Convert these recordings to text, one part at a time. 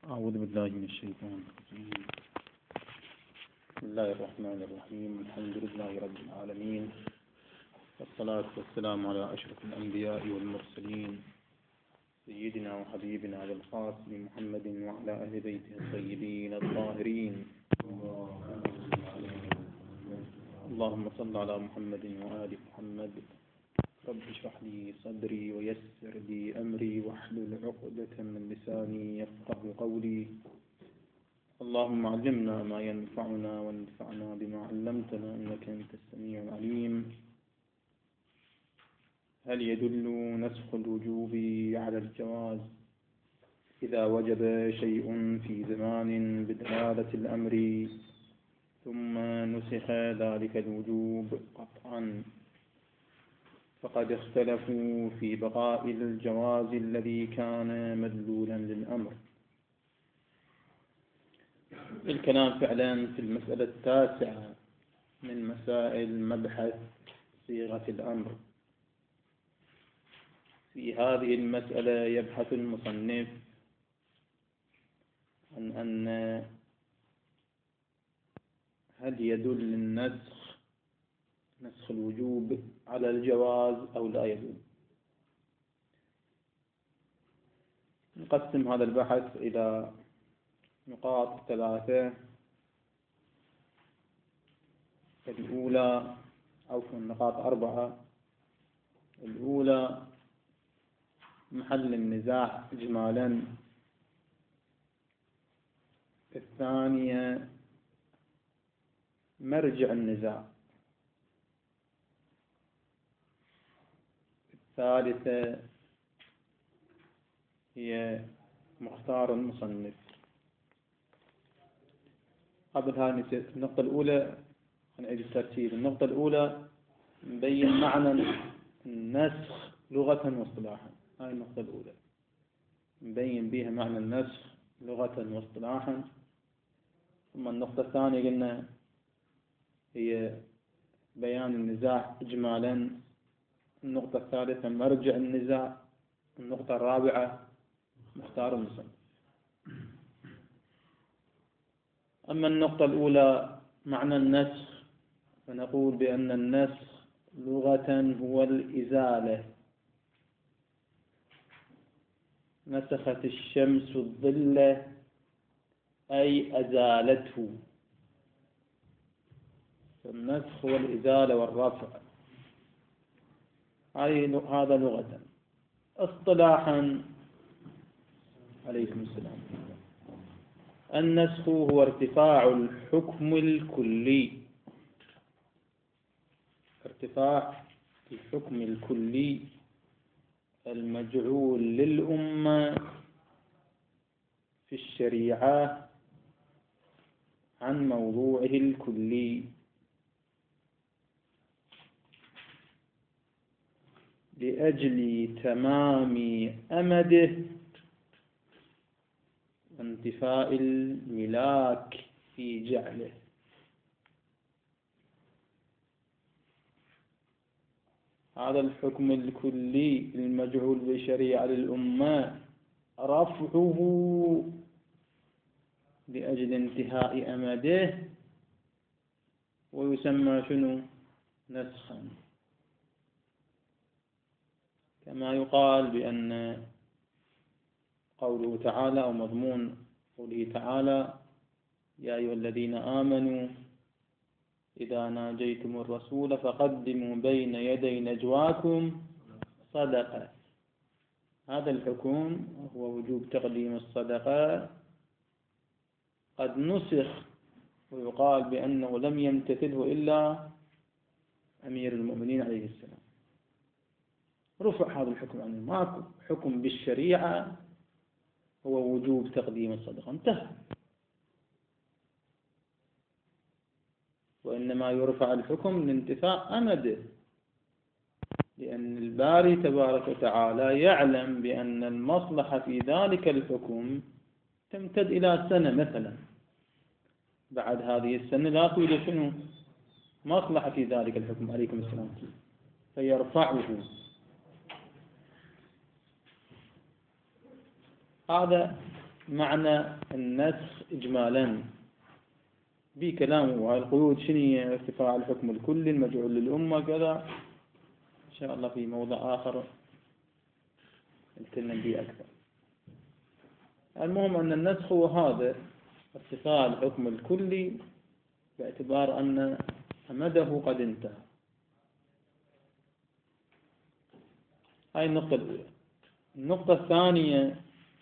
أعوذ بالله من الشيطان الرجيم. بسم الله الرحمن الرحيم. الحمد لله رب العالمين، والصلاة والسلام على أشرف الأنبياء والمرسلين، سيدنا وحبيبنا أبي القاسم محمد وعلى أهل بيته الطيبين الطاهرين. اللهم صل على محمد وآل محمد. رب اشرح لي صدري ويسر لي أمري واحلل عقدة من لساني يفقه قولي. اللهم علمنا ما ينفعنا وانفعنا بما علمتنا إنك أنت السميع العليم. هل يدل نسخ الوجوب على الجواز إذا وجب شيء في زمان بدلالة الأمر ثم نسخ ذلك الوجوب قطعا؟ فقد اختلفوا في بقاء الجواز الذي كان مدلولا للأمر. الكلام فعلا في المسألة التاسعة من مسائل مبحث صيغة الأمر. في هذه المسألة يبحث المصنف عن أن هل يدل نسخ الوجوب على الجواز أو لا يدل. نقسم هذا البحث إلى نقاط ثلاثة. الأولى أو النقاط أربعة. الأولى محل النزاع إجمالا. الثانية مرجع النزاع. الثالثة هي مختار المصنف. قبل هذه النقطة الأولى نعيد الترتيب. النقطة الأولى نبين معنى النسخ لغة واصطلاحا. هذه النقطة الأولى نبين بها معنى النسخ لغة واصطلاحا. ثم النقطة الثانية قلنا هي بيان النزاع إجمالا. النقطة الثالثة مرجع النزاع. النقطة الرابعة مختار المصنف. أما النقطة الأولى معنى النسخ، فنقول بأن النسخ لغة هو الإزالة. نسخت الشمس الظل أي أزالته. فالنسخ هو الإزالة والرفع. هذا لغة. اصطلاحا عليكم السلام. النسخ هو ارتفاع الحكم الكلي. ارتفاع الحكم الكلي المجعول للأمة في الشريعة عن موضوعه الكلي لأجل تمام أمده وانتفاء الملاك في جعله. هذا الحكم الكلي المجعول بشريعة للأمة رفعه لأجل انتهاء أمده ويسمى شنو؟ نسخا. كما يقال بأن قوله تعالى أو مضمون قوله تعالى يا أيها الذين آمنوا إذا ناجيتم الرسول فقدموا بين يدي نجواكم صدقة. هذا الحكم هو وجوب تقديم الصدقة قد نسخ ويقال بأنه لم يمتثله إلا أمير المؤمنين عليه السلام. رفع هذا الحكم عنه. ماكو حكم بالشريعة هو وجوب تقديم الصدقة، انتهى. وإنما يرفع الحكم لانتفاء أمده، لأن الباري تبارك وتعالى يعلم بأن المصلحة في ذلك الحكم تمتد إلى سنة مثلا. بعد هذه السنة لا توجد شنو؟ مصلحة في ذلك الحكم. عليكم السلام. فيرفعه. هذا معنى النسخ إجمالا بكلامه، وهاي القيود شنو؟ ارتفاع الحكم الكلي المجعول للأمة كذا، إن شاء الله في موضع آخر نتكلم به أكثر. المهم أن النسخ هو هذا ارتفاع الحكم الكلي باعتبار أن أمده قد انتهى. هاي النقطة الأولى. النقطة الثانية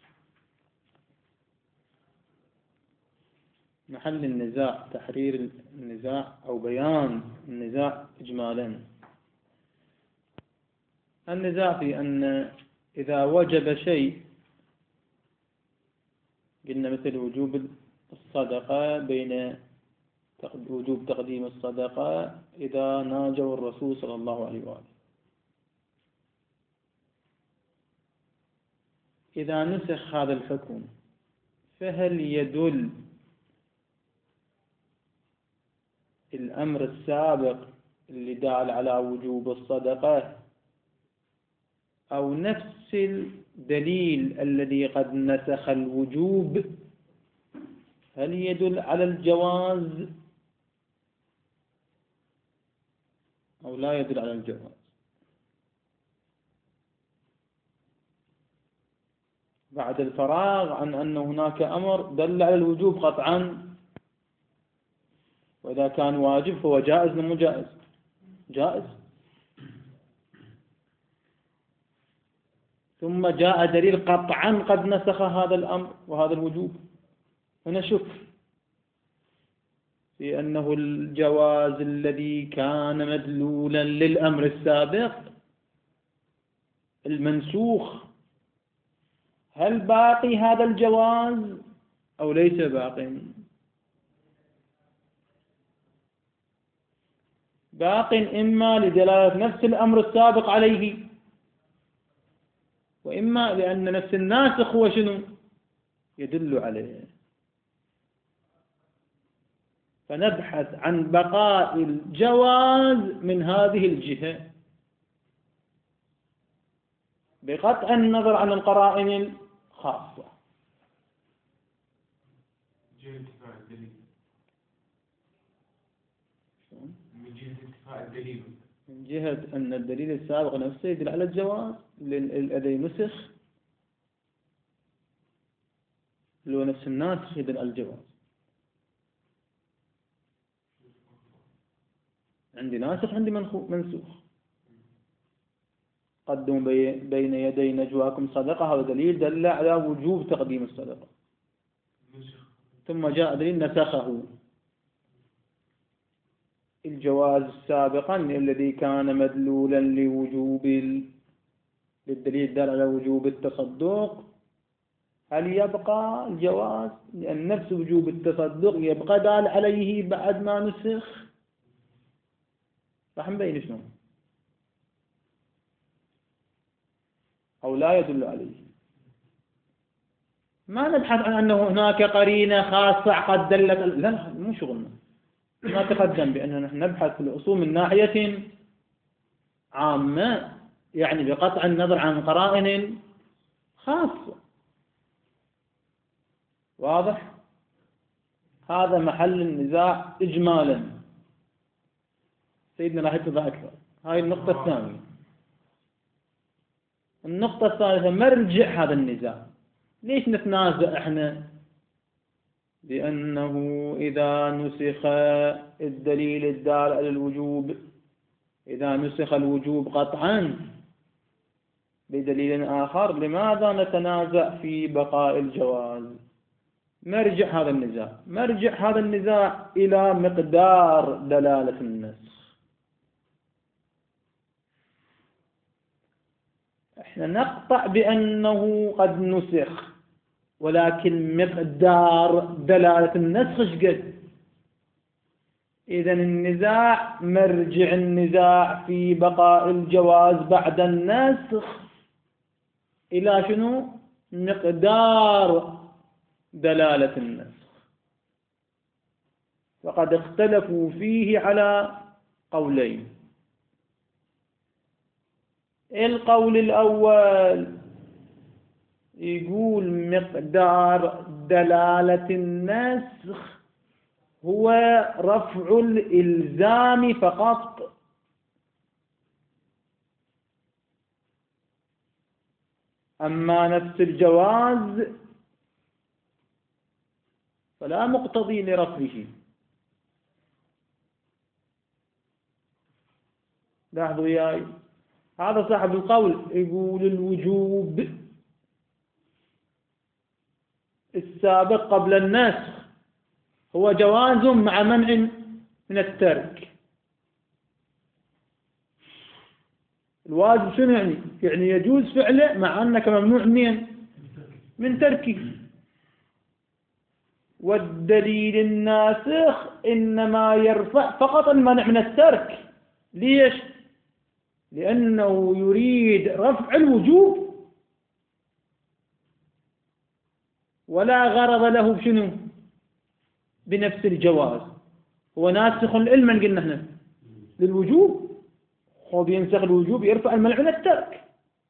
محل النزاع، تحرير النزاع أو بيان النزاع إجمالا. النزاع في أن إذا وجب شيء، قلنا مثل وجوب الصدقة، بين وجوب تقديم الصدقة إذا ناجوا الرسول صلى الله عليه وآله، إذا نسخ هذا الحكم فهل يدل الأمر السابق اللي دال على وجوب الصدقة أو نفس الدليل الذي قد نسخ الوجوب هل يدل على الجواز أو لا يدل على الجواز؟ بعد الفراغ عن أن هناك أمر دل على الوجوب قطعا، وإذا كان واجب فهو جائز ولا مو جائز؟ جائز. ثم جاء دليل قطعا قد نسخ هذا الأمر وهذا الوجوب، ونشك في أنه الجواز الذي كان مدلولا للأمر السابق المنسوخ هل باقي هذا الجواز أو ليس باقي؟ باق إما لدلالة نفس الأمر السابق عليه، وإما لأن نفس الناسخ هو شنو؟ يدل عليه. فنبحث عن بقاء الجواز من هذه الجهة بقطع النظر عن القرائن الخاصة. من جهة أن الدليل السابق نفسه يدل على الجواز الذي نسخ، اللي هو نفس الناسخ يدل على الجواز. عندي ناسخ عندي منسوخ. قدموا بين يدي نجواكم صدقة، هذا دليل دل على وجوب تقديم الصدقة. ثم جاء دليل نسخه الجواز سابقا الذي كان مدلولا لوجوب للدليل دل على وجوب التصدق. هل يبقى الجواز؟ لأن نفس وجوب التصدق يبقى دال عليه بعد ما نسخ. راح نبين شنو أو لا يدل عليه. ما نبحث عن أنه هناك قرينة خاصة قد دلت، لا مو شغلنا. ما تقدم بأننا نحن نبحث في الأصول من ناحية عامة، يعني بقطع النظر عن قرائن خاصة. واضح؟ هذا محل النزاع إجمالا. سيدنا راح يتضح أكثر. هاي النقطة الثانية. النقطة الثالثة مرجع هذا النزاع. ليش نتنازع احنا؟ لأنه إذا نسخ الدليل الدال على الوجوب، إذا نسخ الوجوب قطعا بدليل آخر، لماذا نتنازع في بقاء الجواز؟ مرجع هذا النزاع، مرجع هذا النزاع إلى مقدار دلالة النسخ. احنا نقطع بأنه قد نسخ، ولكن مقدار دلالة النسخ شقد؟ إذن النزاع مرجع النزاع في بقاء الجواز بعد النسخ إلى شنو؟ مقدار دلالة النسخ. فقد اختلفوا فيه على قولين. القول الأول يقول مقدار دلالة النسخ هو رفع الإلزام فقط، أما نفس الجواز فلا مقتضي لرفعه. لاحظوا وياي، هذا صاحب القول يقول الوجوب السابق قبل النسخ هو جواز مع منع من الترك. الواجب شنو يعني؟ يعني يجوز فعله مع أنك ممنوع من تركه. والدليل الناسخ إنما يرفع فقط المنع من الترك. ليش؟ لأنه يريد رفع الوجوب ولا غرض له بشنو؟ بنفس الجواز. هو ناسخ علما قلنا احنا للوجوب، هو بينسخ الوجوب يرفع المنع من الترك.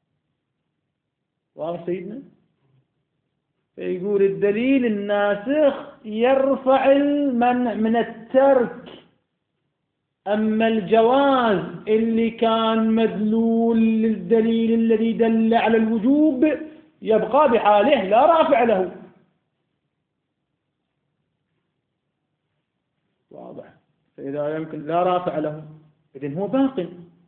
واضح سيدنا؟ فيقول الدليل الناسخ يرفع المنع من الترك، أما الجواز اللي كان مدلول للدليل الذي دل على الوجوب يبقى بحاله لا رافع له. واضح؟ فإذا يمكن لا رافع له إذن هو باق.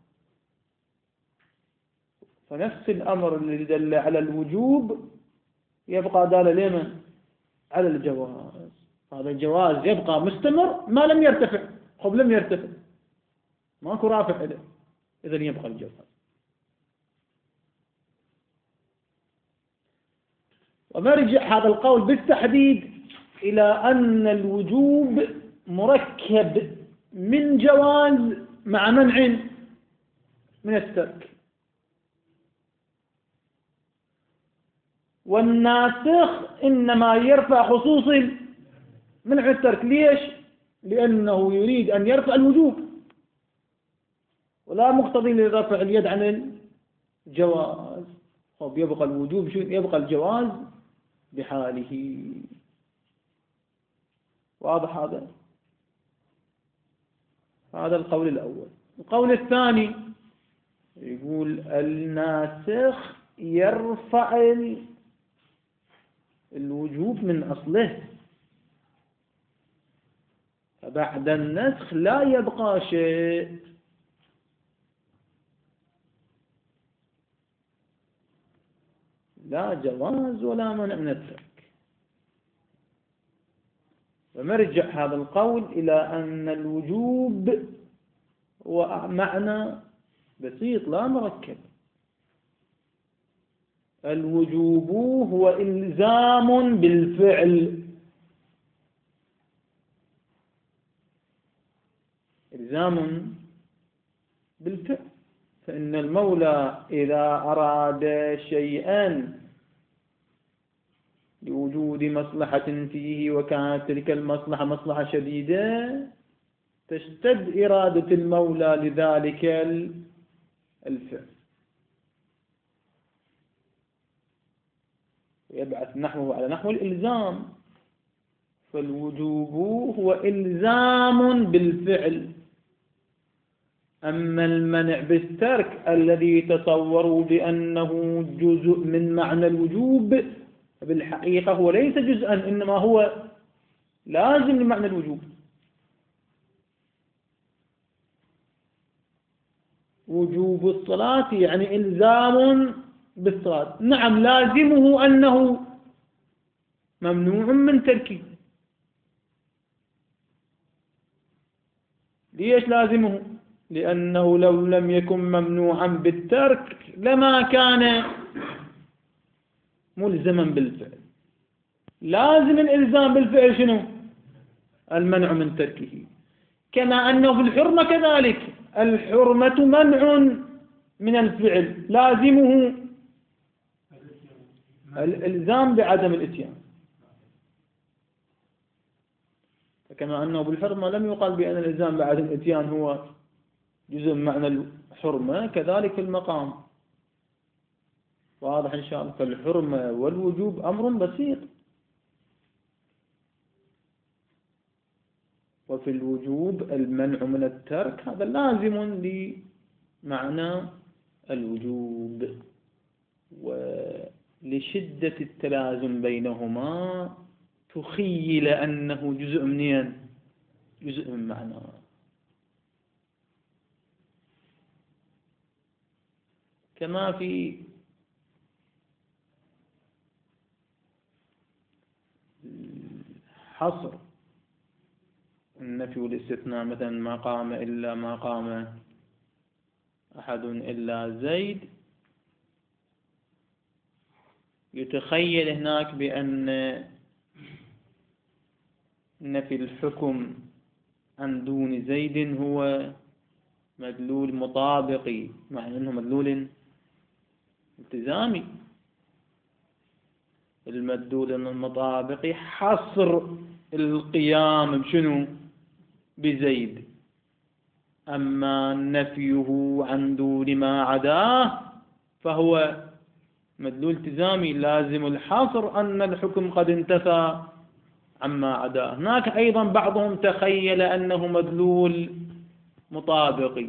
فنفس الأمر الذي دل على الوجوب يبقى دال لمن؟ على الجواز. هذا الجواز يبقى مستمر ما لم يرتفع. خب لم يرتفع ماكو رافع له، إذن يبقى الجواز. ومرجع هذا القول بالتحديد إلى أن الوجوب مركب من جواز مع منع من الترك. والناسخ إنما يرفع خصوص منع الترك. ليش؟ لأنه يريد أن يرفع الوجوب ولا مقتضي لرفع اليد عن الجواز. طب يبقى الوجوب يبقى الجواز بحاله. واضح هذا؟ هذا القول الأول. القول الثاني يقول الناسخ يرفع الوجوب من أصله، فبعد النسخ لا يبقى شيء. لا جواز ولا منع من الترك. ومرجع هذا القول إلى أن الوجوب هو معنى بسيط لا مركب. الوجوب هو إلزام بالفعل، إلزام بالفعل. فإن المولى إذا أراد شيئا لوجود مصلحة فيه وكانت تلك المصلحة مصلحة شديدة تشتد إرادة المولى لذلك الفعل ويبعث نحوه على نحو الإلزام. فالوجوب هو إلزام بالفعل. أما المنع بالترك الذي تصوروا بأنه جزء من معنى الوجوب بالحقيقة هو ليس جزءا، إنما هو لازم لمعنى الوجوب. وجوب الصلاة يعني إلزام بالصلاة. نعم لازمه أنه ممنوع من تركه. ليش لازمه؟ لأنه لو لم يكن ممنوعا بالترك لما كان ملزما بالفعل. لازم الإلزام بالفعل شنو؟ المنع من تركه. كما أنه في الحرمة كذلك، الحرمة منع من الفعل لازمه الإلزام بعدم الإتيان. فكما أنه بالحرمة لم يقال بأن الإلزام بعدم الإتيان هو جزء من معنى الحرمة، كذلك في المقام واضح إن شاء الله. فالحرمة والوجوب أمر بسيط، وفي الوجوب المنع من الترك هذا لازم لمعنى الوجوب، ولشدة التلازم بينهما تخيل أنه جزء منين؟ جزء من معنى. كما في حصر النفي والاستثناء، مثلا ما قام إلا ما قام أحد إلا زيد، يتخيل هناك بأن نفي الحكم عن دون زيد هو مدلول مطابقي، مع أنه مدلول التزامي. المدلول المطابقي حصر القيام بشنو؟ بزيد. أما نفيه عن دون ما عداه فهو مدلول التزامي لازم الحصر أن الحكم قد انتفى عما عداه. هناك أيضا بعضهم تخيل أنه مدلول مطابقي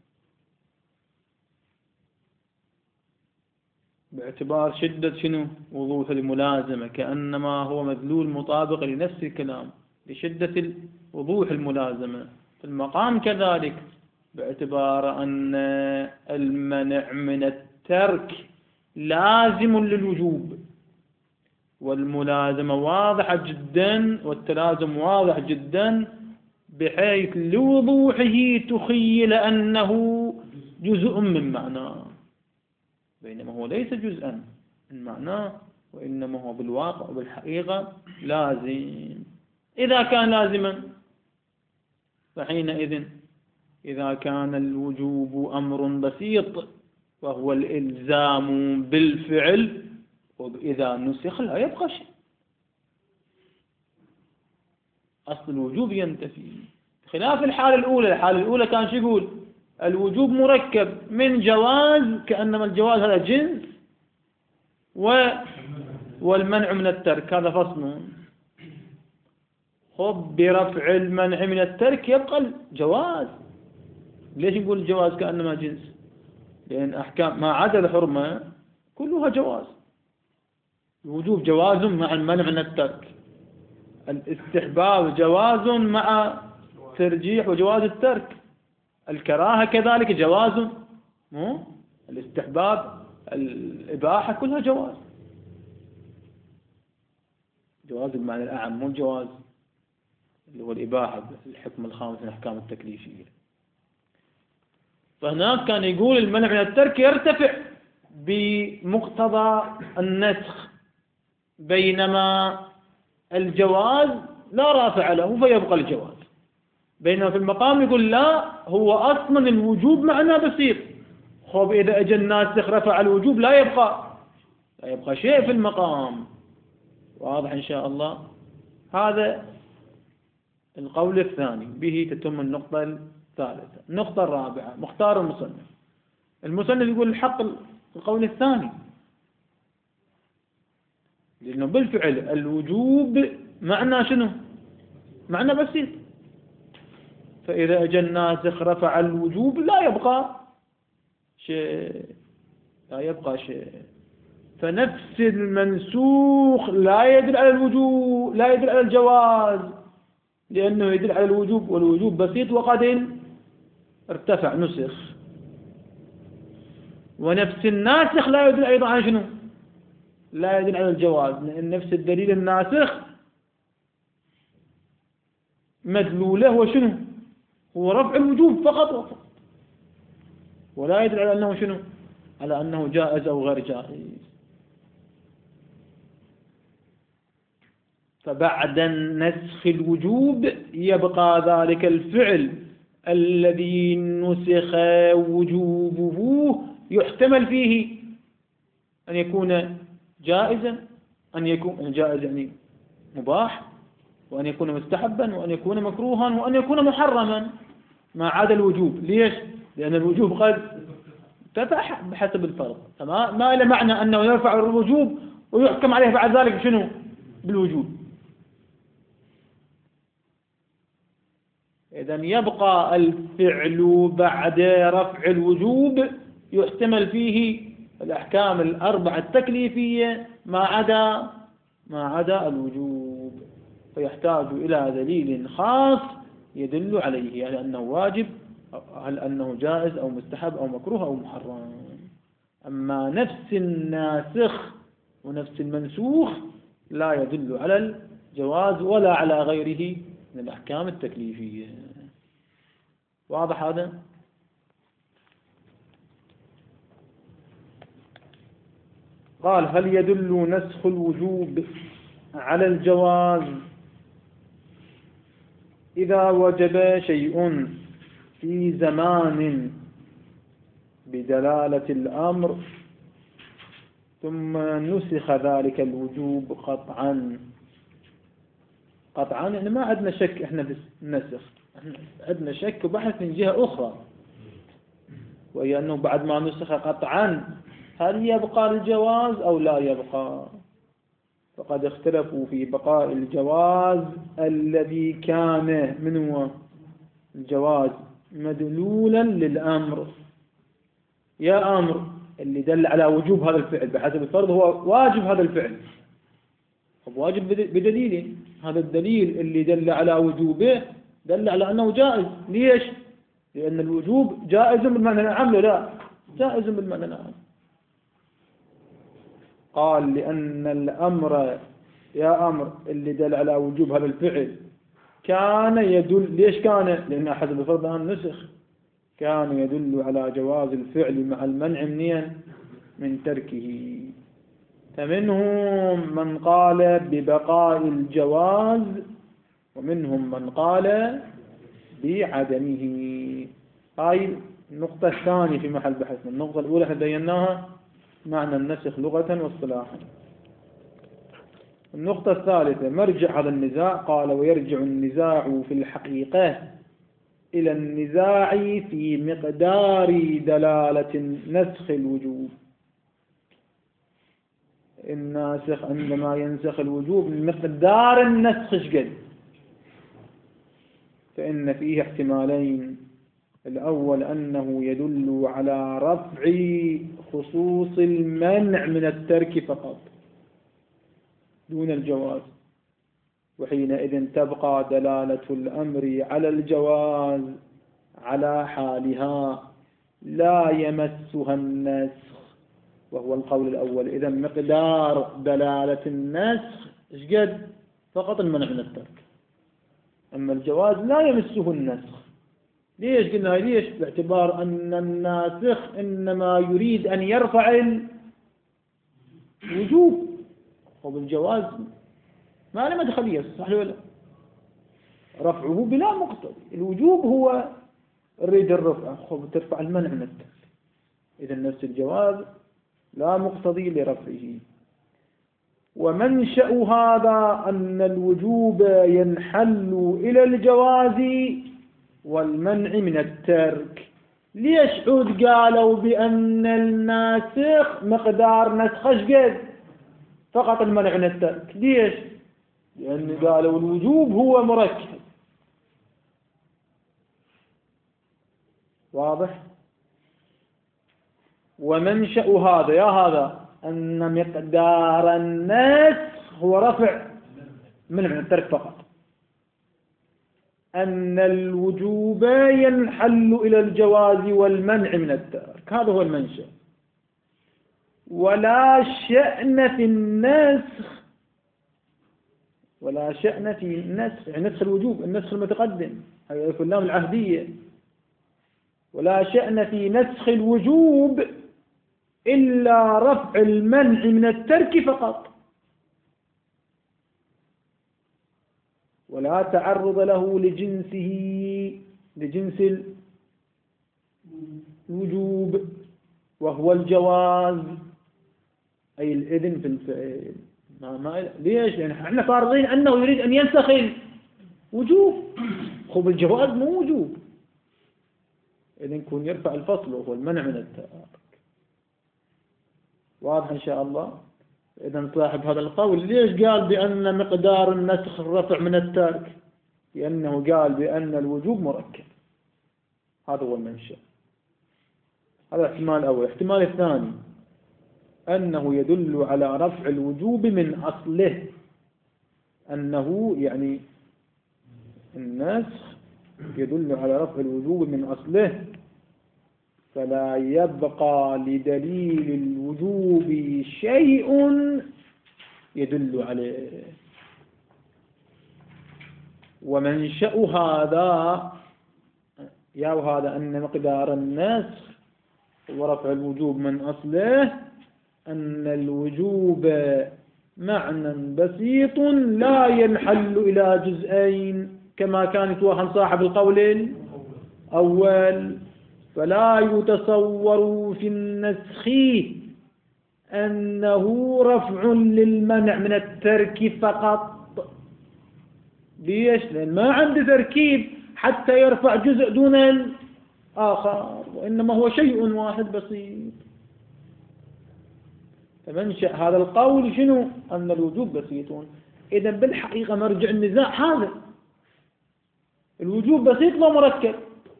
باعتبار شدة شنو؟ وضوح الملازمة، كأنما هو مدلول مطابق لنفس الكلام لشدة وضوح الملازمة. في المقام كذلك باعتبار أن المنع من الترك لازم للوجوب، والملازمة واضحة جدا والتلازم واضح جدا، بحيث لوضوحه تخيل أنه جزء من معناه، بينما هو ليس جزءا من معناه، وإنما هو بالواقع وبالحقيقة لازم. إذا كان لازما فحينئذ إذا كان الوجوب أمر بسيط وهو الإلزام بالفعل، وإذا نسخ لا يبقى شيء، أصل الوجوب ينتفي. خلاف الحالة الأولى. الحالة الأولى كان شو يقول؟ الوجوب مركب من جواز، كأنما الجواز هذا جنس، والمنع من الترك هذا فصل. خب برفع المنع من الترك يبقى الجواز. ليش نقول الجواز كأنما جنس؟ لأن أحكام ما عدا الحرمة كلها جواز. الوجوب جواز مع المنع من الترك، الاستحباب جواز مع ترجيح وجواز الترك، الكراهة كذلك جواز، الاستحباب الإباحة كلها جواز. جواز بالمعنى الأعم، مو الجواز اللي هو الإباحة الحكم الخامس من الأحكام التكليفية. فهناك كان يقول المنع من الترك يرتفع بمقتضى النسخ، بينما الجواز لا رافع له فيبقى الجواز. بينما في المقام يقول لا، هو أصلا الوجوب معنى بسيط. خب إذا أجى الناسخ رفع الوجوب لا يبقى شيء في المقام. واضح إن شاء الله. هذا القول الثاني، به تتم النقطة الثالثة. النقطة الرابعة مختار المصنف يقول الحق القول الثاني، لأنه بالفعل الوجوب معنى شنو؟ معنى بسيط. فإذا أجى الناسخ رفع الوجوب لا يبقى شيء. فنفس المنسوخ لا يدل على الوجوب، لا يدل على الجواز، لأنه يدل على الوجوب، والوجوب بسيط وقد ارتفع نسخ. ونفس الناسخ لا يدل أيضا على شنو؟ لا يدل على الجواز، لأن نفس الدليل الناسخ مدلوله هو شنو؟ هو رفع الوجوب فقط، ولا يدل على أنه شنو؟ على أنه جائز أو غير جائز. فبعد نسخ الوجوب يبقى ذلك الفعل الذي نسخ وجوبه يحتمل فيه أن يكون جائزا، أن يكون جائز يعني مباح، وأن يكون مستحبا، وأن يكون مكروها، وأن يكون محرما، ما عدا الوجوب. ليش؟ لأن الوجوب قد ارتفع بحسب الفرض، ما له معنى أنه يرفع الوجوب ويحكم عليه بعد ذلك شنو؟ بالوجوب. إذن يبقى الفعل بعد رفع الوجوب يحتمل فيه الأحكام الأربعة التكليفية ما عدا الوجوب، فيحتاج إلى دليل خاص يدل عليه، يعني أنه واجب، هل أنه جائز أو مستحب أو مكروه أو محرم. أما نفس الناسخ ونفس المنسوخ لا يدل على الجواز ولا على غيره من الأحكام التكليفية. واضح هذا؟ قال: هل يدل نسخ الوجوب على الجواز إذا وجب شيء في زمان بدلالة الأمر ثم نسخ ذلك الوجوب قطعا. قطعا يعني ما عندنا شك احنا في النسخ، عندنا شك وبحث من جهة أخرى، وهي أنه بعد ما نسخ قطعا هل يبقى الجواز أو لا يبقى؟ فقد اختلفوا في بقاء الجواز الذي كان منه الجواز مدلولا للأمر. يا أمر اللي دل على وجوب هذا الفعل بحسب الفرض هو واجب هذا الفعل، واجب بدليل، هذا الدليل اللي دل على وجوبه دل على أنه جائز. ليش؟ لأن الوجوب جائز بالمعنى العام، لا جائز بالمعنى العام. قال: لأن الأمر، يا أمر اللي دل على وجوب هذا الفعل كان يدل، ليش كان؟ لأن حسب الفرض نسخ، كان يدل على جواز الفعل مع المنع من تركه. فمنهم من قال ببقاء الجواز ومنهم من قال بعدمه. هاي النقطة الثانية في محل بحثنا. النقطة الأولى احنا بيناها معنى النسخ لغة واصطلاحا. النقطة الثالثة مرجع هذا النزاع. قال: ويرجع النزاع في الحقيقة إلى النزاع في مقدار دلالة نسخ الوجوب. الناسخ عندما ينسخ الوجوب مقدار النسخ شقد؟ فإن فيه احتمالين. الأول أنه يدل على رفع خصوص المنع من الترك فقط دون الجواز، وحينئذ تبقى دلالة الأمر على الجواز على حالها لا يمسها النسخ، وهو القول الأول. إذا مقدار دلالة النسخ شقد؟ فقط المنع من الترك، أما الجواز لا يمسه النسخ. ليش قلنا ليش؟ باعتبار أن الناسخ إنما يريد أن يرفع الوجوب، وبالجواز ما له مدخلية، صح ولا؟ رفعه بلا مقتضي، الوجوب هو الريد الرفع، ترفع المنع من الترك. إذا نفس الجواز لا مقتضي لرفعه. ومنشأ هذا أن الوجوب ينحل إلى الجواز والمنع من الترك. ليش عود قالوا بأن الناسخ مقدار نسخ شقد؟ فقط المنع من الترك. ليش؟ لأن قالوا الوجوب هو مركب. واضح؟ ومنشأ هذا يا هذا أن مقدار النسخ هو رفع منع من الترك فقط، أن الوجوب ينحل إلى الجواز والمنع من الترك، هذا هو المنشأ. ولا شأن في النسخ، ولا شأن في النسخ، يعني نسخ الوجوب، النسخ المتقدم هذا في اللام العهدية. ولا شأن في نسخ الوجوب إلا رفع المنع من الترك فقط، ولا تعرض له لجنس الوجوب وهو الجواز، أي الإذن في الفعل. ليش؟ لأن احنا فارضين أنه يريد أن ينسخ الوجوب، خب الجواز مو وجوب، إذن يكون يرفع الفصل وهو المنع من الترك. واضح إن شاء الله. إذا صاحب هذا القول ليش قال بأن مقدار النسخ الرفع من الترك؟ لأنه قال بأن الوجوب مركب. هذا هو المنشأ. هذا الاحتمال الأول. الاحتمال الثاني أنه يدل على رفع الوجوب من أصله، أنه يعني النسخ يدل على رفع الوجوب من أصله، فلا يبقى لدليل الوجوب شيء يدل عليه. ومنشأ هذا هذا أن مقدار النسخ ورفع الوجوب من أصله أن الوجوب معنى بسيط لا ينحل إلى جزئين كما كان يتوهم صاحب القول الأول. فلا يتصور في النسخ أنه رفع للمنع من الترك فقط. ليش؟ لأن ما عنده تركيب حتى يرفع جزء دون الآخر، وإنما هو شيء واحد بسيط. فمنشأ هذا القول شنو؟ أن الوجوب بسيط. إذا بالحقيقة مرجع النزاع هذا، الوجوب بسيط لو مركب.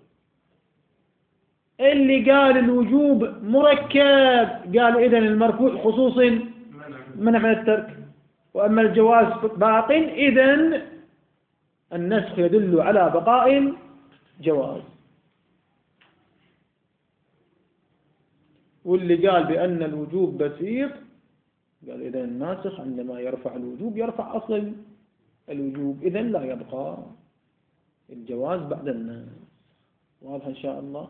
اللي قال الوجوب مركب قال إذن المرفوع خصوص منع من الترك، وأما الجواز باق، إذن النسخ يدل على بقاء الجواز. واللي قال بأن الوجوب بسيط قال إذن الناسخ عندما يرفع الوجوب يرفع أصل الوجوب، إذن لا يبقى الجواز بعد النسخ. واضح إن شاء الله.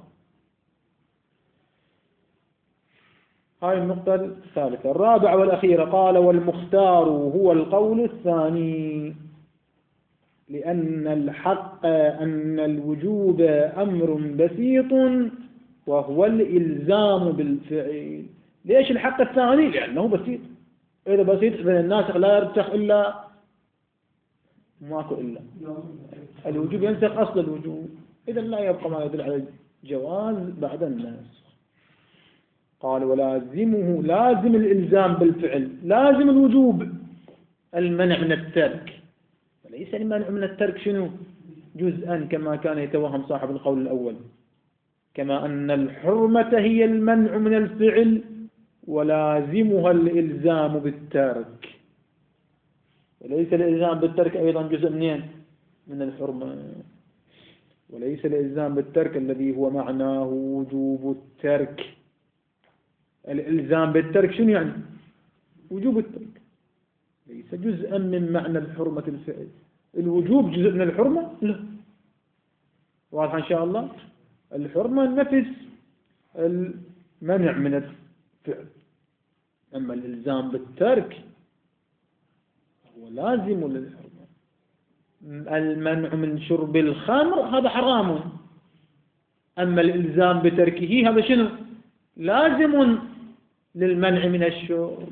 هاي النقطة الثالثة. الرابعة والأخيرة قال والمختار هو القول الثاني، لأن الحق أن الوجوب أمر بسيط وهو الإلزام بالفعل. ليش الحق الثاني؟ لأنه بسيط. إذا بسيط إذن الناسخ لا يرتخ إلا ماكو إلا الوجوب ينسخ أصل الوجوب، إذن لا يبقى ما يدل على الجواز بعد النسخ. قال ولازمه لازم الإلزام بالفعل، لازم الوجوب المنع من الترك، وليس المنع من الترك شنو؟ جزءا كما كان يتوهم صاحب القول الأول. كما أن الحرمة هي المنع من الفعل ولازمها الإلزام بالترك، وليس الإلزام بالترك أيضا جزء منين؟ من الحرمة. وليس الإلزام بالترك الذي هو معناه وجوب الترك. الإلزام بالترك شنو يعني؟ وجوب الترك، ليس جزءا من معنى الحرمة الفعل. الوجوب جزء من الحرمة؟ لا. واضح إن شاء الله. الحرمة نفس المنع من الفعل، أما الإلزام بالترك هو لازم للحرمة. المنع من شرب الخمر هذا حرام، أما الإلزام بتركه هذا شنو؟ لازم للمنع من الشرب.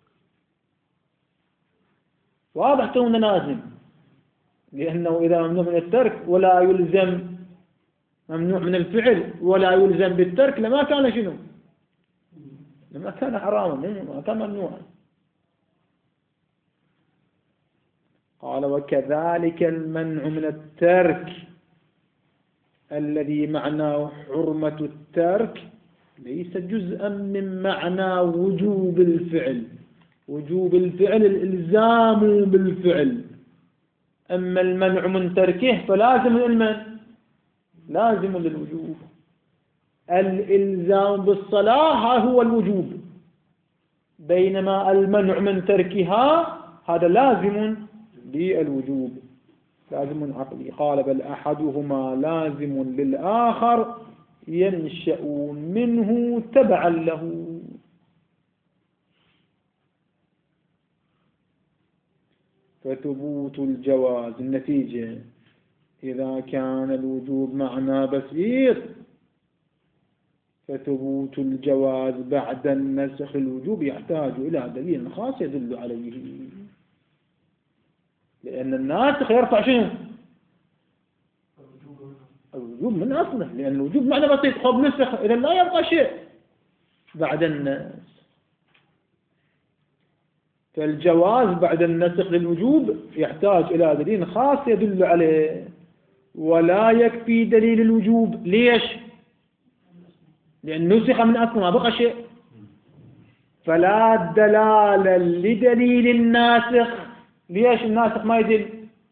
واضح كونه لازم، لأنه إذا ممنوع من الترك ولا يلزم، ممنوع من الفعل ولا يلزم بالترك، لما كان شنو؟ لما كان حراما، لما كان ممنوعا. قال وكذلك المنع من الترك الذي معناه حرمة الترك ليس جزءا من معنى وجوب الفعل. وجوب الفعل الإلزام بالفعل، أما المنع من تركه فلازم للمن، لازم للوجوب. الإلزام بالصلاة هو الوجوب، بينما المنع من تركها هذا لازم للوجوب، لازم عقلي. قال بل أحدهما لازم للآخر ينشأ منه تبعا له. فثبوت الجواز النتيجة إذا كان الوجوب معنى بسيط، فثبوت الجواز بعد النسخ الوجوب يحتاج إلى دليل خاص يدل عليه، لأن الناسخ يرفع شنو؟ الوجوب من أصله، لأن الوجوب معنى بسيط. خب نسخ إذا لا يبقى شيء بعد النسخ. فالجواز بعد النسخ للوجوب يحتاج إلى دليل خاص يدل عليه، ولا يكفي دليل الوجوب. ليش؟ لأن نسخ من أصل ما بقى شيء، فلا دلالة لدليل الناسخ. ليش الناسخ ما يدل؟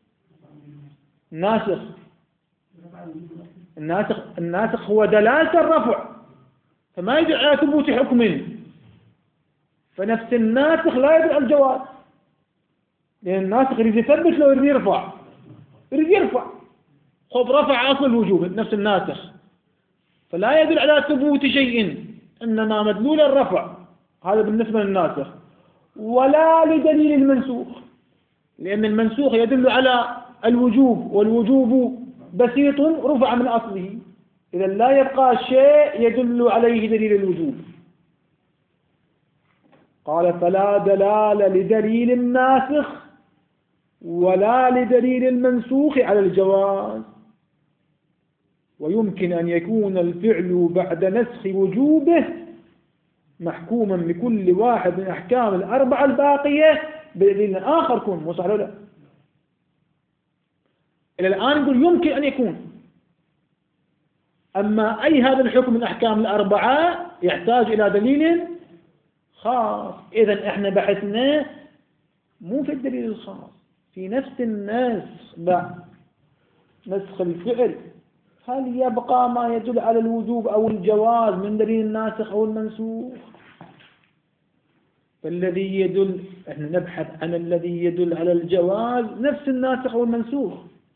الناسخ هو دلالة الرفع، فما يدل على ثبوت حكم، فنفس الناسخ لا يدل على الجواز، لأن الناسخ يريد يثبت لو يريد يرفع خب رفع أصل الوجوب نفس الناسخ، فلا يدل على ثبوت شيء، إنما مدلول الرفع. هذا بالنسبة للناسخ. ولا لدليل المنسوخ، لأن المنسوخ يدل على الوجوب، والوجوب بسيط رفع من أصله، إذا لا يبقى شيء يدل عليه دليل الوجوب. قال فلا دلالة لدليل الناسخ ولا لدليل المنسوخ على الجواز. ويمكن أن يكون الفعل بعد نسخ وجوبه محكوما بكل واحد من أحكام الأربعة الباقية بدليل آخر كون. مو صح ولا لا؟ إلى الآن نقول يمكن أن يكون، أما أي هذا الحكم من أحكام الأربعة يحتاج إلى دليل خاص. إذن إحنا بحثنا مو في الدليل الخاص، في نفس النسخ بعد نسخ الفعل، هل يبقى ما يدل على الوجوب أو الجواز من دليل الناسخ أو المنسوخ؟ فالذي يدل، احنا نبحث عن الذي يدل على الجواز نفس الناسخ أو المنسوخ.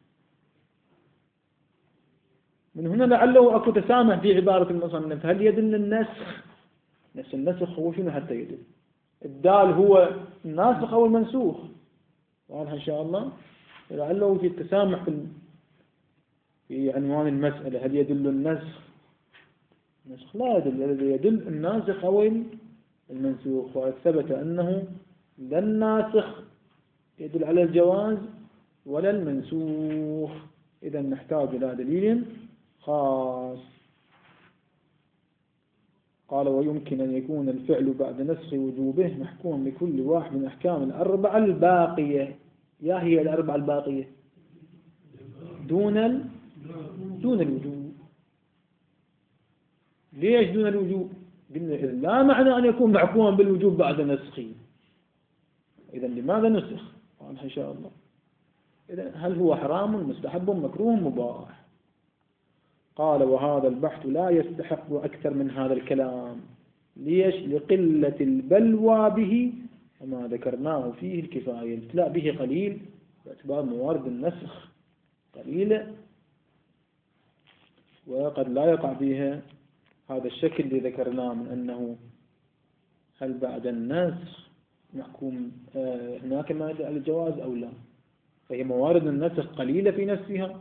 من هنا لعله أكو تسامح في عبارة المصنف، هل يدل النسخ؟ نفس النسخ هو شنو حتى يدل؟ الدال هو الناسخ أو المنسوخ؟ واضح إن شاء الله. لعله في التسامح في عنوان المسألة، هل يدل النسخ؟ لا يدل، الذي يدل الناسخ أو المنسوخ. وثبت أنه لا الناسخ يدل على الجواز ولا المنسوخ، إذا نحتاج إلى دليل خاص. قال ويمكن أن يكون الفعل بعد نسخ وجوبه محكوم بكل واحد من أحكام الأربعة الباقية. يا هي الأربعة الباقية؟ دون الوجوب. ليش دون الوجوب؟ قلنا إذن لا معنى أن يكون محكوما بالوجوب بعد نسخه، إذن لماذا نسخ؟ واضح إن شاء الله. إذن هل هو حرام مستحب مكروه مباح؟ قال وهذا البحث لا يستحق أكثر من هذا الكلام. ليش؟ لقلة البلوى به وما ذكرناه فيه الكفاية. الابتلاء به قليل باعتبار موارد النسخ قليلة، وقد لا يقع فيها هذا الشكل اللي ذكرناه من أنه هل بعد النسخ محكوم هناك ما يدل على الجواز أو لا. فهي موارد النسخ قليلة في نفسها،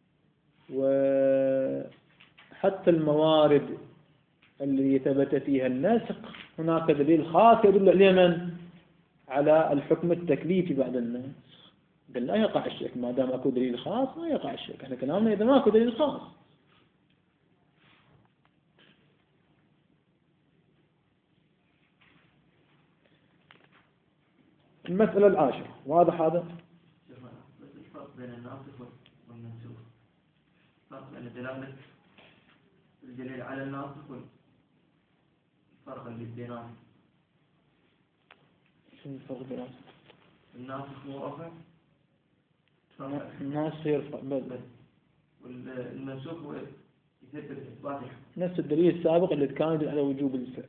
وحتى الموارد اللي ثبت فيها النسخ هناك دليل خاص يدل عليه من؟ على الحكم التكليفي بعد النسخ. بل لا يقع الشك ما دام اكو دليل خاص، ما يقع الشك. احنا كلامنا اذا ما اكو دليل خاص. المسألة العاشرة، واضح هذا؟ بس الفرق بين الناسخ والمنسوخ، الفرق بين دلالة الدليل على الناسخ والفرق اللي بينهم. شنو الفرق بينهم؟ الناسخ مو رفع، الناسخ يرفع بل والمنسوخ هو يثبت إثبات نفس الدليل السابق اللي كان يدل على وجوب الفعل.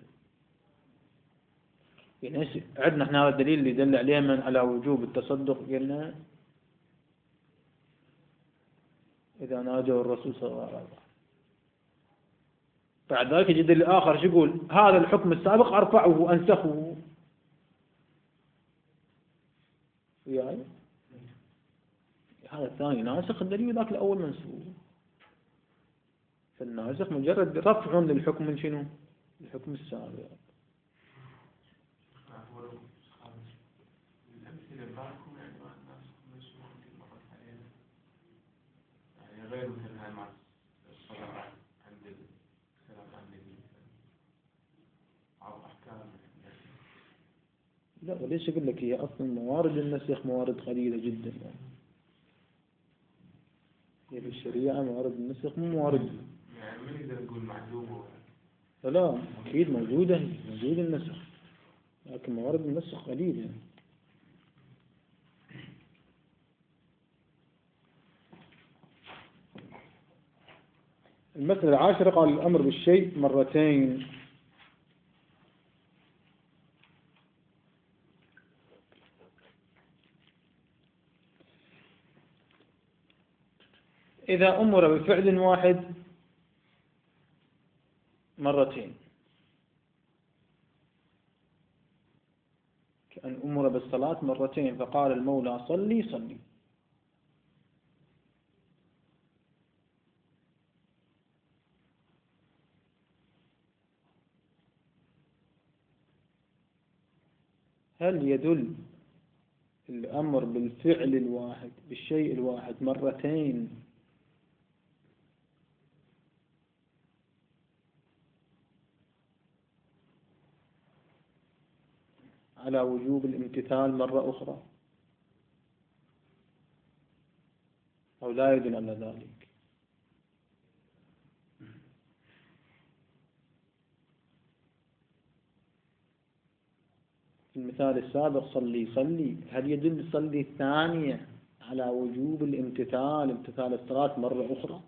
يعني عندنا احنا هذا الدليل اللي دل عليه من على وجوب التصدق، قلنا إذا ناجوا الرسول صلى الله عليه وسلم. بعد ذلك يجي دليل آخر شو يقول؟ هذا الحكم السابق أرفعه وأنسخه. يعني هذا الثاني ناسخ الدليل، ذاك الأول منسوخ. فالناسخ مجرد رفع للحكم من شنو؟ الحكم السابق. غير مثل مع الصلاة عند الكلام عن النبي أو أحكام. لا، وليش أقول لك هي أصلا موارد النسخ موارد قليلة جدا يعني. هي في الشريعة موارد النسخ مو موارد. يعني ما نقدر نقول معلومة لا أكيد موجودة النسخ، لكن موارد النسخ قليلة يعني. المسألة العاشرة قال الأمر بالشيء مرتين. إذا أمر بفعل واحد مرتين، كأن أمر بالصلاة مرتين فقال المولى صلي صلي، هل يدل الأمر بالفعل الواحد بالشيء الواحد مرتين على وجوب الامتثال مرة أخرى أو لا يدل على ذلك؟ في المثال السابق صلي صلي، هل يدل صلي الثانية على وجوب امتثال الصلاة مرة أخرى؟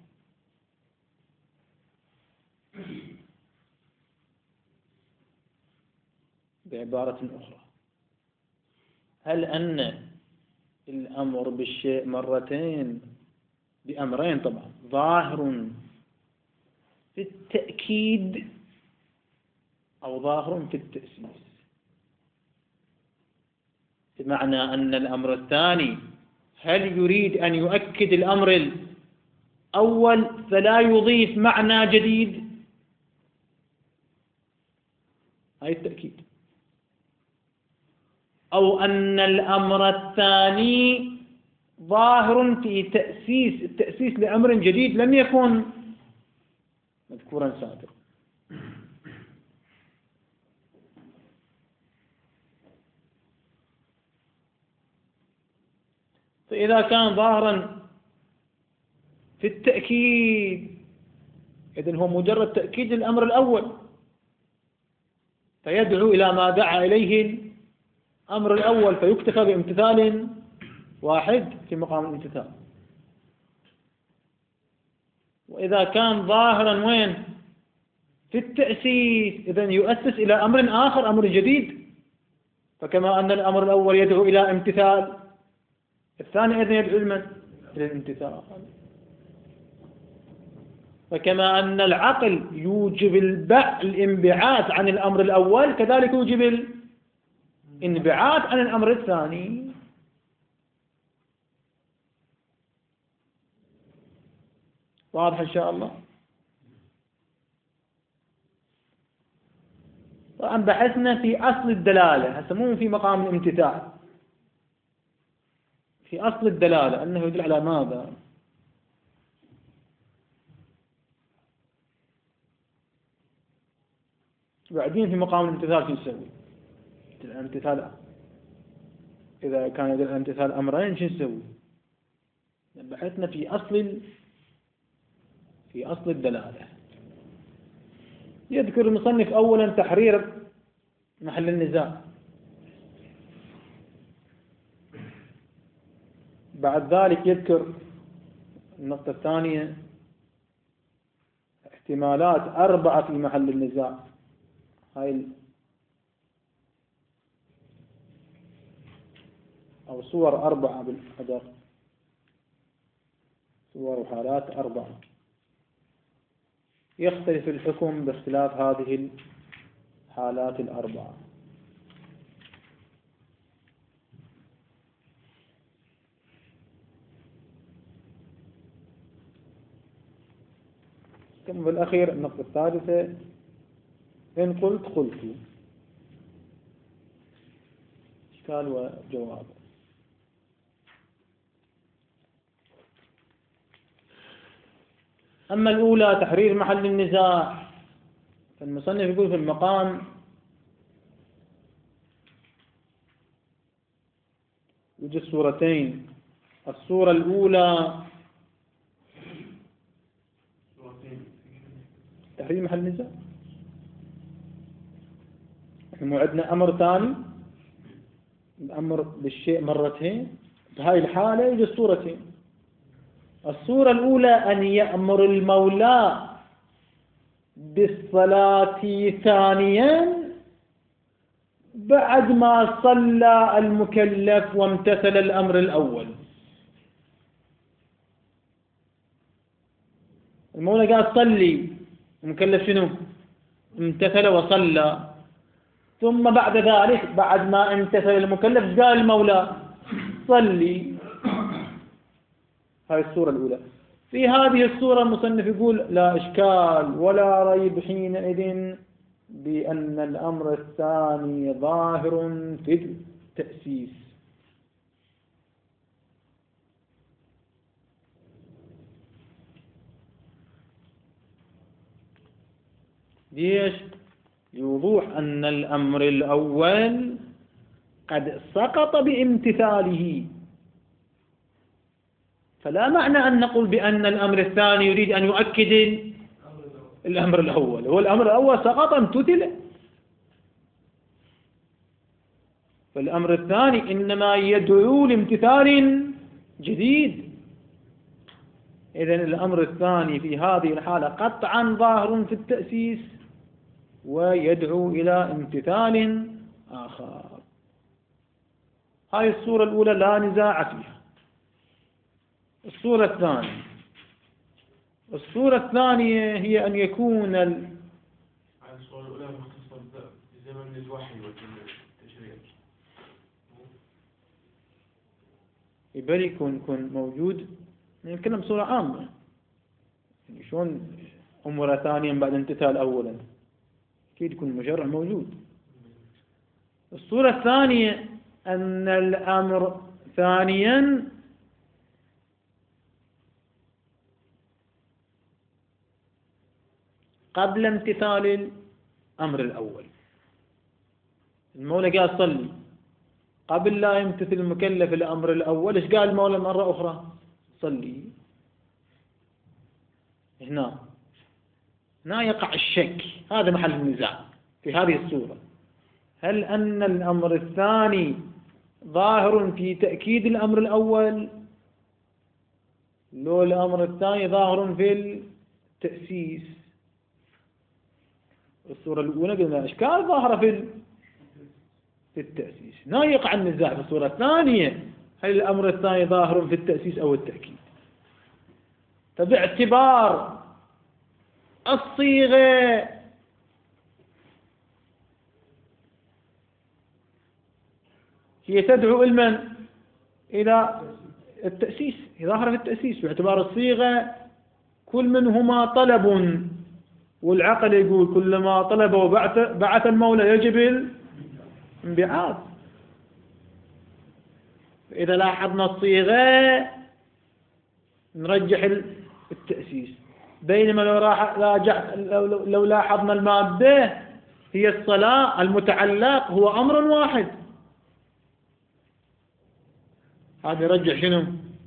بعبارة أخرى، هل أن الأمر بالشيء مرتين بأمرين طبعا ظاهر في التأكيد أو ظاهر في التأسيس؟ بمعنى أن الأمر الثاني هل يريد أن يؤكد الأمر الأول فلا يضيف معنى جديد؟ هاي التأكيد. أو أن الأمر الثاني ظاهر في التأسيس لأمر جديد لم يكن مذكورا سابقا. فإذا كان ظاهرا في التأكيد إذن هو مجرد تأكيد الأمر الأول، فيدعو إلى ما دعا إليه الأمر الأول فيكتفى بامتثال واحد في مقام الامتثال. وإذا كان ظاهرا وين في التأسيس إذن يؤسس إلى أمر آخر، أمر جديد، فكما أن الأمر الأول يدعو إلى امتثال الثاني إذن يدعو إلى الامتثال. فكما أن العقل يوجب الانبعاث عن الأمر الأول كذلك يوجب الانبعاث عن الأمر الثاني. واضح إن شاء الله؟ طبعا بحثنا في أصل الدلالة، هسه مو في مقام الامتثال، في أصل الدلالة أنه يدل على ماذا؟ بعدين في مقام الامتثال شو نسوي؟ الامتثال إذا كان يدل على امتثال أمرين شو نسوي؟ بحثنا في أصل الدلالة. يذكر المصنف أولا تحرير محل النزاع، بعد ذلك يذكر النقطة الثانية احتمالات 4 في محل النزاع، هاي أو صور 4 بالقدر، صور وحالات 4 يختلف الحكم باختلاف هذه الحالات 4. ثم بالأخير النقطة الثالثة إن قلت قلت، إشكال وجواب. أما الأولى تحرير محل النزاع، فالمصنف يقول في المقام نجي الصورتين. الصورة الأولى تحريم محل نزاع. احنا عندنا أمر ثاني، الأمر بالشيء مرتين، بهاي الحالة يجي الصورتين. الصورة الأولى أن يأمر المولى بالصلاة ثانيا بعد ما صلى المكلف وامتثل الأمر الأول. المولى قال صلي، المكلف شنو؟ امتثل وصلى. ثم بعد ذلك بعد ما امتثل المكلف قال المولى صلي. هذه الصورة الأولى. في هذه الصورة المصنف يقول لا إشكال ولا ريب حينئذ بأن الأمر الثاني ظاهر في التأسيس. ليش؟ لوضوح أن الأمر الأول قد سقط بامتثاله، فلا معنى أن نقول بأن الأمر الثاني يريد أن يؤكد الأمر الأول. هو الأمر الأول سقط امتثل، فالأمر الثاني إنما يدعو لامتثال جديد. إذن الأمر الثاني في هذه الحالة قطعا ظاهر في التأسيس ويدعو إلى امتثال آخر. هذه الصورة الأولى لا نزاع فيها. الصورة الثانية، الصورة الثانية هي أن يكون الصورة الأولى مختصة بزمن الوحي والتشريع. يبالي يكون موجود، نتكلم بصورة عامة، يعني شلون أمور ثانيا بعد امتثال أولا، أكيد يكون المشرع موجود. الصورة الثانية أن الأمر ثانيا قبل امتثال الأمر الأول. المولى قال صلي، قبل لا يمتثل المكلف الأمر الأول إيش قال المولى مرة أخرى؟ صلي. هنا يقع الشك، هذا محل النزاع في هذه الصورة. هل أن الأمر الثاني ظاهر في تأكيد الأمر الأول، لو الأمر الثاني ظاهر في التأسيس؟ الصورة الأولى قلنا إشكال ظاهرة في التأسيس، لا يقع النزاع. في الصورة الثانية هل الأمر الثاني ظاهر في التأسيس أو التأكيد؟ فباعتبار الصيغة هي تدعو إلى التأسيس، هي ظاهرة في التأسيس باعتبار الصيغة كل منهما طلب، والعقل يقول كلما طلب وبعث المولى يجب الانبعاث. إذا لاحظنا الصيغة نرجح التأسيس، بينما لو لاحظنا المادة هي الصلاة، المتعلق هو أمر واحد، هذا يرجح شنو؟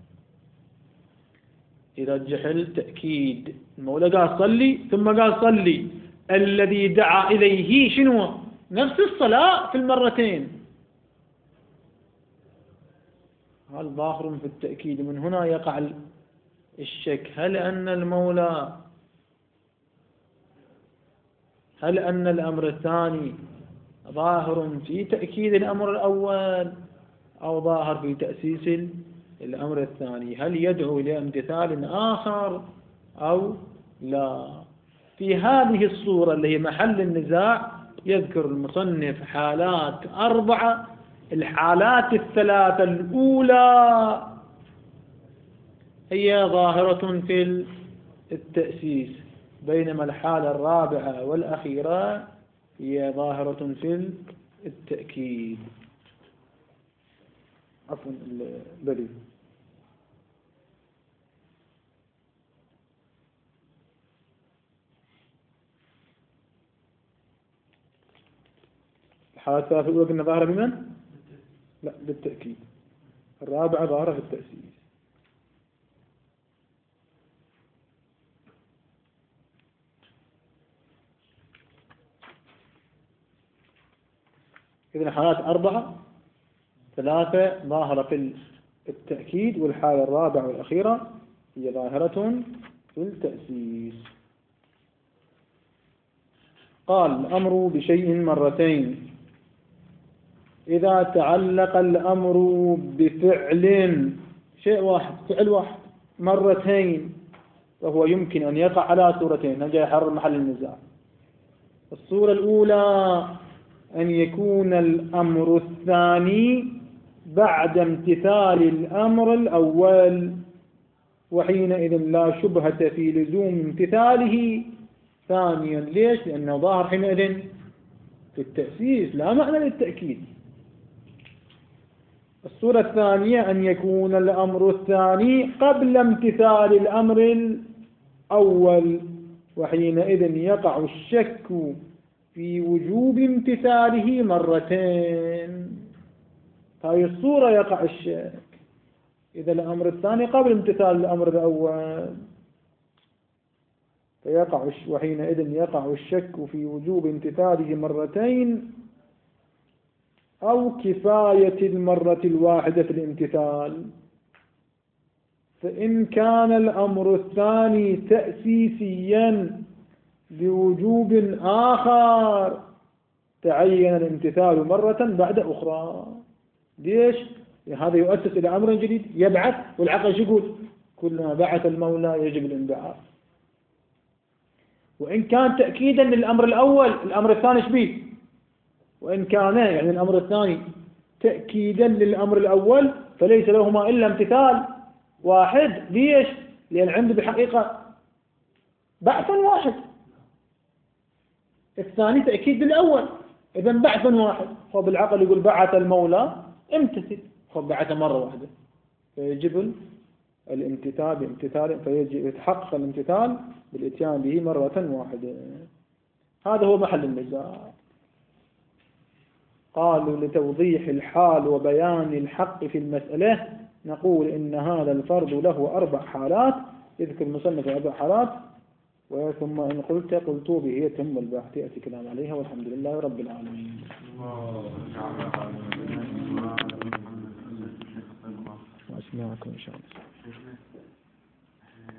يرجح التأكيد. المولى قال صلي ثم قال صلي، الذي دعا إليه شنو؟ نفس الصلاة في المرتين. هذا ظاهر في التأكيد. من هنا يقع الشك، هل أن الأمر الثاني ظاهر في تأكيد الأمر الأول أو ظاهر في تأسيس الأمر الثاني؟ هل يدعو إلى امتثال آخر أو لا؟ في هذه الصورة اللي هي محل النزاع يذكر المصنف حالات 4. الحالات الثلاثة الأولى هي ظاهرة في التأسيس، بينما الحالة الرابعة والأخيرة هي ظاهرة في التأكيد. عفوا البديل. الحالة الثالثة الأولى قلنا ظاهرة بمن؟ لا، بالتأكيد. الرابعة ظاهرة في التأسيس. إذن حالات 4، 3 ظاهرة في التأكيد، والحالة الرابعة والأخيرة هي ظاهرة في التأسيس. قال الأمر بشيء مرتين إذا تعلق الأمر بفعل، شيء واحد، فعل واحد مرتين، فهو يمكن أن يقع على صورتين. نجي يحرر محل النزاع. الصورة الأولى أن يكون الأمر الثاني بعد امتثال الأمر الأول، وحينئذ لا شبهة في لزوم امتثاله ثانيا. ليش؟ لأنه ظاهر حينئذ في التأسيس، لا معنى للتأكيد. الصورة الثانية أن يكون الأمر الثاني قبل امتثال الأمر الأول، وحينئذ يقع الشك في وجوب امتثاله مرتين. هذه الصورة يقع الشك إذا الأمر الثاني قبل امتثال الأمر الأول، وحينئذ يقع الشك في وجوب امتثاله مرتين أو كفاية المرة الواحدة في الامتثال. فإن كان الأمر الثاني تأسيسيا بوجوب آخر تعين الامتثال مرة بعد أخرى. ليش؟ هذا يؤسس إلى أمر جديد يبعث، والعقل يقول كلما بعث المولى يجب الانبعاث. وإن كان تأكيدا للأمر الأول، الأمر الثاني شبيه؟ وإن كان يعني الأمر الثاني تأكيدا للأمر الأول فليس لهما إلا امتثال واحد. ليش؟ لأن عنده بحقيقة بعث واحد، الثاني تأكيد للأول، إذن بعث واحد. فبالعقل يقول بعث المولى امتثل، فبعث مرة واحدة، فيجب الامتثال بامتثال، فيجب يتحقق الامتثال بالاتيان به مرة واحدة. هذا هو محل النزاع. قالوا لتوضيح الحال وبيان الحق في المسألة نقول إن هذا الفرض له 4 حالات، يذكر المصنف 4 حالات، ثم إن قلت به يتم البحث يأتي كلام عليها، والحمد لله رب العالمين. وأسمعكم إن شاء الله.